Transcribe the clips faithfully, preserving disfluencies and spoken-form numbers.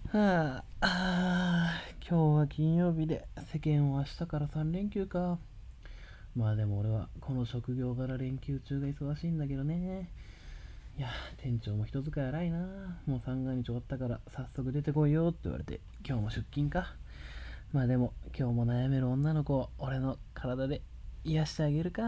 はあ、あー今日は金曜日で世間は明日からさん連休か。まあでも俺はこの職業柄連休中が忙しいんだけどね。いや、店長も人使い荒いな。もう三が日終わったから早速出てこいよって言われて今日も出勤か。まあでも今日も悩める女の子を俺の体で癒してあげるか。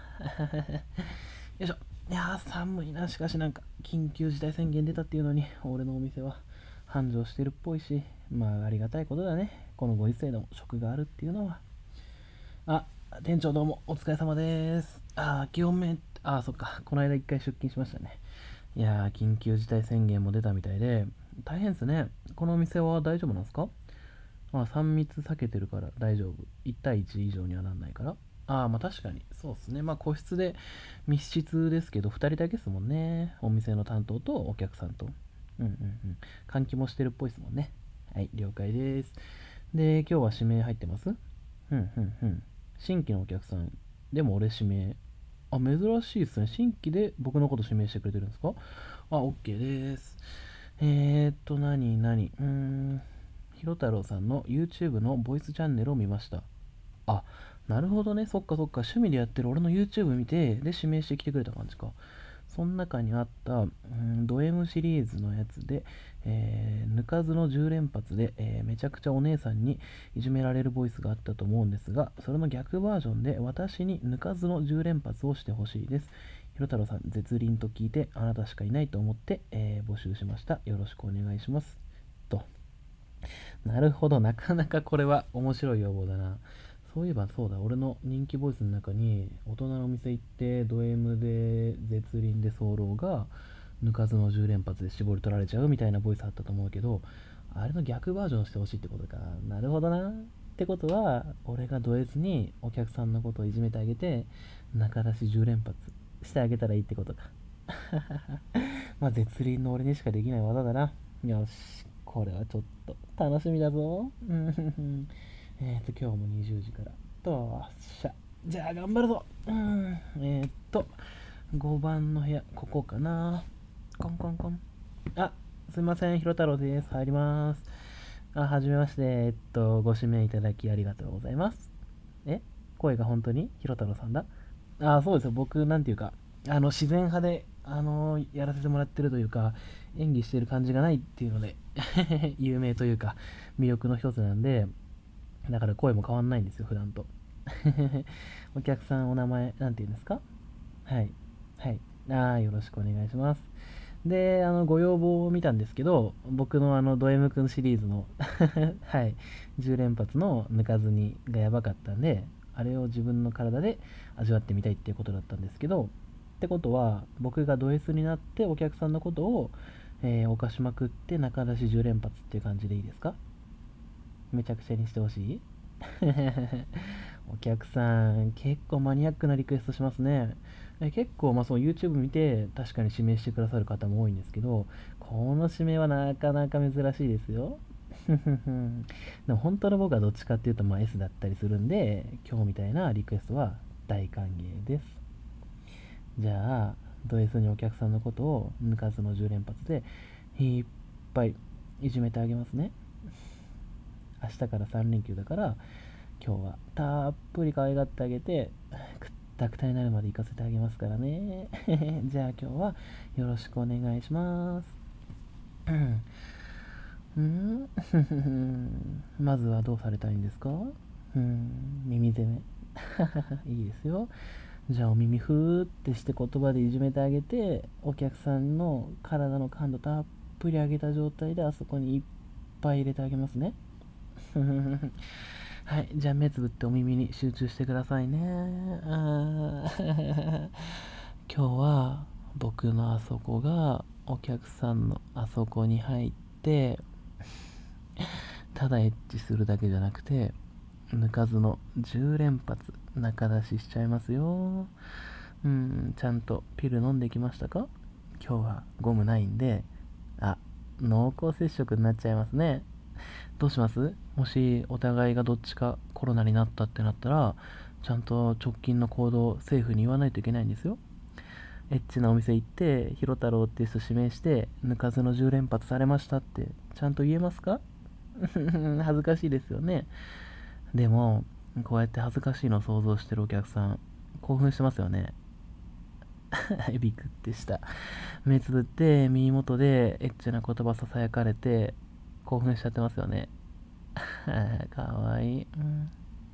よいしょ。いやー寒いな。しかしなんか緊急事態宣言出たっていうのに俺のお店は繁盛してるっぽいし、まあありがたいことだね。このご時世でも職があるっていうのは。あ、店長どうもお疲れ様です。あー、基本面、あー、そっか。この間一回出勤しましたね。いやー、緊急事態宣言も出たみたいで、大変っすね。このお店は大丈夫なんですか？まあ、さん密避けてるから大丈夫。いち対いち以上にはなんないから。ああ、まあ確かに。そうっすね。まあ個室で密室ですけど、ふたりだけっすもんね。お店の担当とお客さんと。うんうんうん。換気もしてるっぽいっすもんね。はい、了解です。で、今日は指名入ってます？うんうんうん。新規のお客さん。でも俺指名。あ、珍しいっすね。新規で僕のこと指名してくれてるんですか？あ、OK です。えーっと、何、何、うーん、ひろたろうさんの YouTube のボイスチャンネルを見ました。あ、なるほどね。そっかそっか。趣味でやってる俺の YouTube 見て、で、指名してきてくれた感じか。その中にあった、うん、ド M シリーズのやつで、えー抜かずのじゅう連発で、えーめちゃくちゃお姉さんにいじめられるボイスがあったと思うんですが、それの逆バージョンで私に抜かずのじゅう連発をしてほしいです。ひろたろうさん、絶倫と聞いて、あなたしかいないと思って、えー募集しました。よろしくお願いします。と。なるほど、なかなかこれは面白い要望だな。そういえばそうだ、俺の人気ボイスの中に、大人のお店行って、ド M で絶倫で早漏が、抜かずのじゅう連発で絞り取られちゃうみたいなボイスあったと思うけど、あれの逆バージョンしてほしいってことか。なるほどな。ってことは、俺がド S にお客さんのことをいじめてあげて、中出しじゅう連発してあげたらいいってことか。まあ、絶倫の俺にしかできない技だな。よし、これはちょっと楽しみだぞ。うんえっと、今日もにじゅうじから。と、しゃ。じゃあ、頑張るぞ。うん。えーっと、ごばんの部屋、ここかな。コンコンコン。あ、すいません、ひろたろうです。入ります。あ、はじめまして。えっと、ご指名いただきありがとうございます。え声が本当にひろたろうさんだ？あ、そうですよ。僕、なんていうか、あの、自然派で、あの、やらせてもらってるというか、演技してる感じがないっていうので有名というか、魅力の一つなんで、だから声も変わんないんですよ、普段と。お客さん、お名前、なんて言うんですか？はい。はい。ああ、よろしくお願いします。で、あの、ご要望を見たんですけど、僕のあの、ド M くんシリーズのはい、じゅう連発の抜かずにがやばかったんで、あれを自分の体で味わってみたいっていうことだったんですけど、ってことは、僕がド S になってお客さんのことを、えー、犯しまくって中出しじゅう連発っていう感じでいいですか？めちゃくちゃにしてほしい？お客さん、結構マニアックなリクエストしますね。え結構、まあ、そう YouTube 見て確かに指名してくださる方も多いんですけど、この指名はなかなか珍しいですよ。でも本当の僕はどっちかっていうと、まあ、S だったりするんで、今日みたいなリクエストは大歓迎です。じゃあ、ド S にお客さんのことを抜かずのじゅう連発でいっぱいいじめてあげますね。明日からさん連休だから、今日はたっぷり可愛がってあげて、くったくたになるまで行かせてあげますからね。じゃあ今日はよろしくお願いします。うん。まずはどうされたいんですか？うん、耳攻め。いいですよ。じゃあお耳ふーってして言葉でいじめてあげて、お客さんの体の感度たっぷり上げた状態であそこにいっぱい入れてあげますね。はい、じゃあ目つぶってお耳に集中してくださいね。あ今日は僕のあそこがお客さんのあそこに入って、ただエッチするだけじゃなくて、抜かずのじゅう連発中出ししちゃいますよ。うん、ちゃんとピル飲んできましたか？今日はゴムないんで、あ、濃厚接触になっちゃいますね。どうします？もしお互いがどっちかコロナになったってなったら、ちゃんと直近の行動を政府に言わないといけないんですよ。 エッチなお店行ってヒロ太郎っていう人指名して抜かずのじゅう連発されましたってちゃんと言えますか？恥ずかしいですよね。でもこうやって恥ずかしいのを想像してるお客さん興奮してますよね。ビクってした。目つぶって耳元でエッチな言葉ささやかれて興奮しちゃってますよね。かわいい、うん、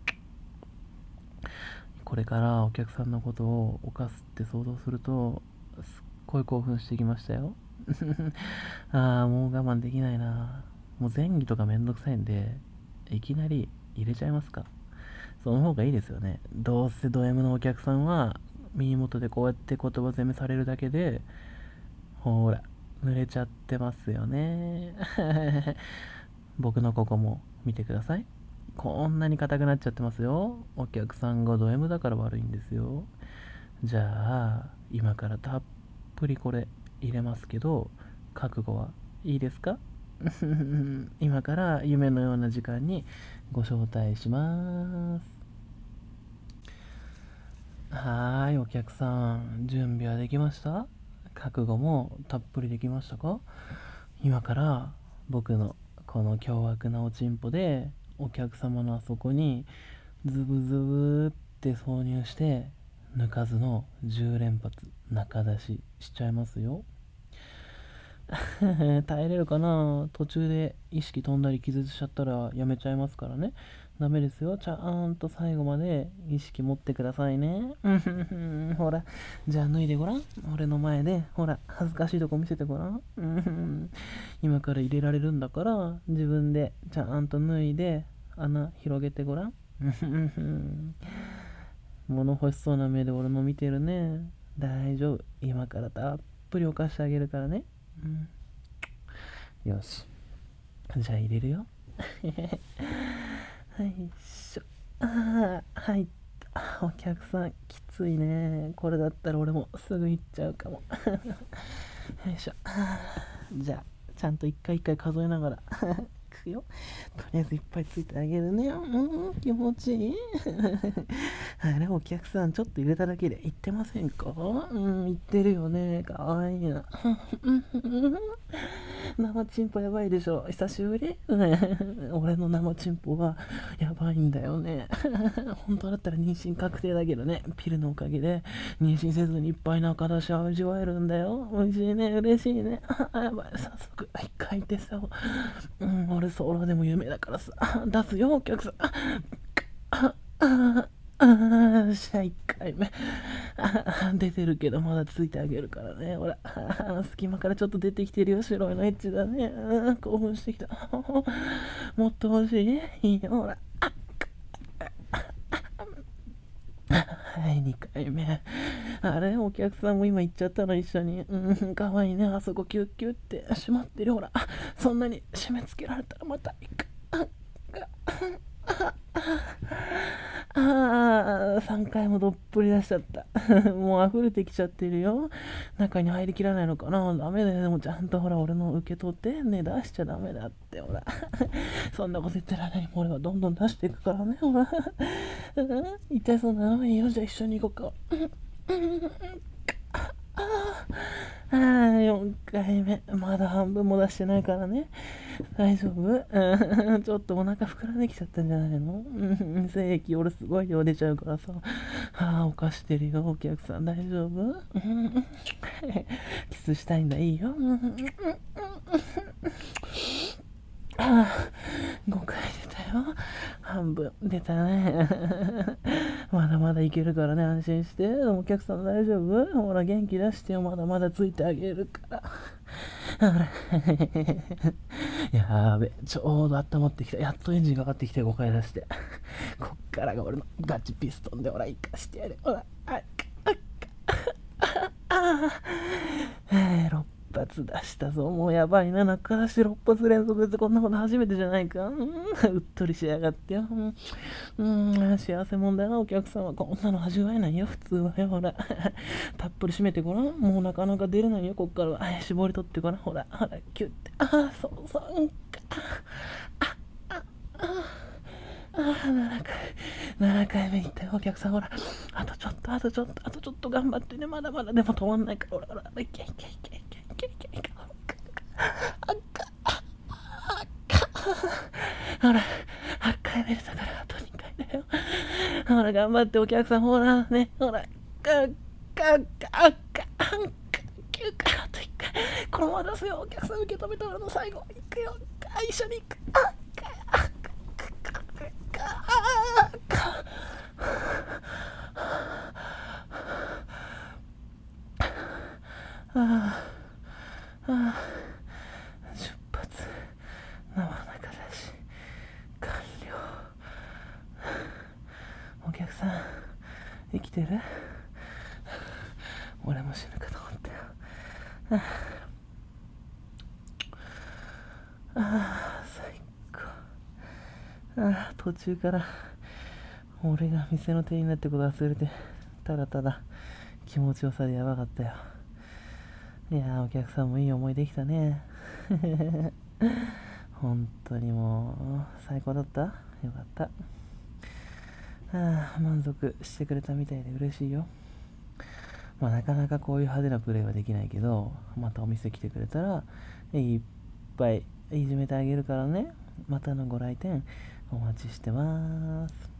これからお客さんのことを犯すって想像するとすっごい興奮してきましたよ。ああもう我慢できないな。もう前儀とかめんどくさいんでいきなり入れちゃいますか。その方がいいですよね。どうせド M のお客さんは耳元でこうやって言葉攻めされるだけでほら濡れちゃってますよね。僕のここも見てください。こんなに硬くなっちゃってますよ。お客さんがド M だから悪いんですよ。じゃあ今からたっぷりこれ入れますけど覚悟はいいですか？今から夢のような時間にご招待します。はーい、お客さん準備はできました？覚悟もたっぷりできましたか？今から僕のこの凶悪なおちんぽでお客様のあそこにズブズブって挿入して抜かずのじゅう連発中出ししちゃいますよ。耐えれるかな。途中で意識飛んだり傷つしちゃったらやめちゃいますからね。ダメですよ。ちゃんと最後まで意識持ってくださいね。ほら、じゃあ脱いでごらん。俺の前で、ほら、恥ずかしいとこ見せてごらん。今から入れられるんだから、自分でちゃんと脱いで穴広げてごらん。物欲しそうな目で俺の見てるね。大丈夫。今からたっぷり犯してあげるからね。うん、よし。じゃあ入れるよ。はいしょ。ああ、はい。お客さんきついね。これだったら俺もすぐ行っちゃうかも。よいしょ。じゃあちゃんと一回一回数えながらくよ。とりあえずいっぱいついてあげるね。うん、気持ちいい。あれ、お客さんちょっと入れただけで言ってませんか？うん、言ってるよね。かわいいな。生チンポやばいでしょ。久しぶり？俺の生チンポはやばいんだよね。本当だったら妊娠確定だけどね、ピルのおかげで妊娠せずにいっぱい中出しを味わえるんだよ。美味しいね、嬉しいね。あ、やばい、早速一回手さを、うん、俺ソロでも夢だからさ、出すよお客さん。ああああ、しゃいっかいめ。あ出てるけどまだついてあげるからね。ほら、隙間からちょっと出てきてるよ。白いのエッチだね。興奮してきた。もっと欲しい？いいよ、ほら。はい、にかいめ。あれ、お客さんも今行っちゃったの一緒に。うん、かわいいね。あそこキュッキュッって閉まってる。ほら、そんなに締め付けられたらまた行く。ああ、さんかいもどっぷり出しちゃった。もう溢れてきちゃってるよ。中に入りきらないのかな。ダメだよ。でもちゃんとほら、俺の受け取ってね。出しちゃダメだって、ほら。そんなこと言ってられない。俺はどんどん出していくからね、ほら。痛そうなのいいよ。じゃあ一緒に行こうか。ああ、よんかいめ。まだ半分も出してないからね。大丈夫？うん、ちょっとお腹膨らんできちゃったんじゃないの？うん、精液俺すごい量出ちゃうからさ。ああ、おかしてるよ、お客さん大丈夫？うん、キスしたいんだ、いいよ。うん、ああ、ごかい出たよ。半分出たね。まだまだいけるからね、安心して。お客さん大丈夫？ほら、元気出してよ。まだまだついてあげるから。やーべ、ちょうど温まってきた。やっとエンジンかかってきてごかい出して。こっからが俺のガチピストンで、ほら、生かしてやる。ほら、あっ、あっ、ああ、ろっぱつ出したぞ。もうやばいな。中出しろっぱつ連続ってこんなこと初めてじゃないか。うん、うっとりしやがってよ。うん、うん、幸せもんだな。お客さんはこんなの味わえないよ。普通はよ。ほら、たっぷり締めてごらん。もうなかなか出れないよ。こっからは。絞り取ってごらん。ほら、ほら、キュッて。ああ、そうそう。うんか。あ、あ、あ、ああ、ななかい、ななかいめいったよ。お客さん、ほら、あとちょっと、あとちょっと、あとちょっと頑張ってね、まだまだでも止まんないから、ほらほら、いけいけいけいけいけいけいけ、あっかあっかほら、はちかいめだからあとにかいだよ。ほら、頑張ってお客さん、ほらね、ほら、かっかっかっかきゅうかい、あといっかい、このまま出すよ、お客さん受け止めたらの最後、行くよ、一緒に行く、あっかあっかあっかあああ出発生中出し完了。お客さん生きてる？俺も死ぬかと思ったよ。ああ最高。ああ途中から俺が店の店員になってこと忘れて、ただただ気持ちよさでやばかったよ。いやーお客さんもいい思いできたね。本当にもう最高だった。よかった。ああ満足してくれたみたいで嬉しいよ。まあなかなかこういう派手なプレーはできないけど、またお店来てくれたらいっぱいいじめてあげるからね。またのご来店お待ちしてます。